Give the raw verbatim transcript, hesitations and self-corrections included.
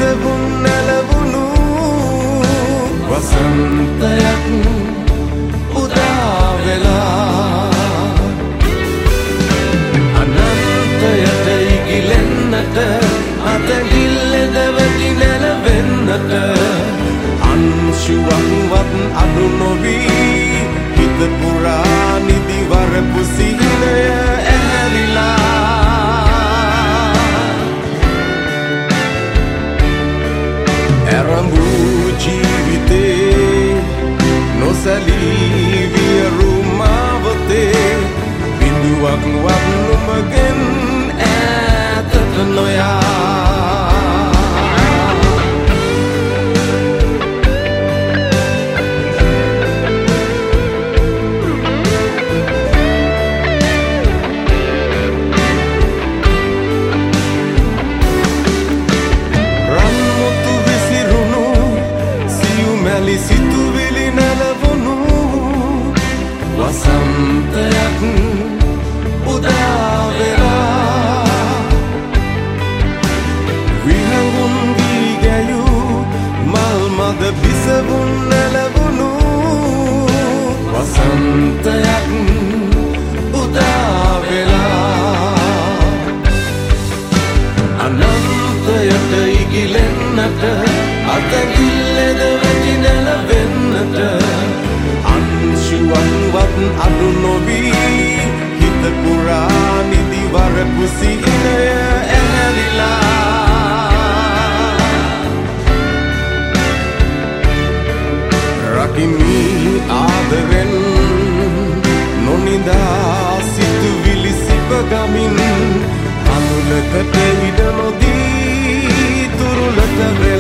විසවුන් නැලවුණු වසන්තයක් උදා වෙලා අනන්තයට ඉගිලෙන්නට අතගිල්ලෙද වැටි නැලවෙන්නට අංශුවක්වත් අඩු නොවී හිත පුරා නිදි වරපු සිහිනය ඇහැරිලා ඇරඹු ජීවිතේ නොසැලී වියරු මාවතේ බිඳුවක් වත් නොමගෙන් ඈතට නොයා සිතුවිලි නැලවුණු වසන්තයක් උදා වෙලා විහඟුන් වී ගැයූ මල් මද විසවුන් නැලවුණු වසන්තයක් උදා වෙලා අනන්තයට ඉගිලෙන්නට අතගිල්ලෙද වැටි නැලවෙන්නට අංශුවක්වත් අඩු නොවී හිත පුරා නිදි වරපු සිහිනය ඇහැරිලා රකිමි ආදරෙන් නොනිදා සිතුවිලි සිපගමින් අඳුලකට ඉඩ නොදී තුරුලට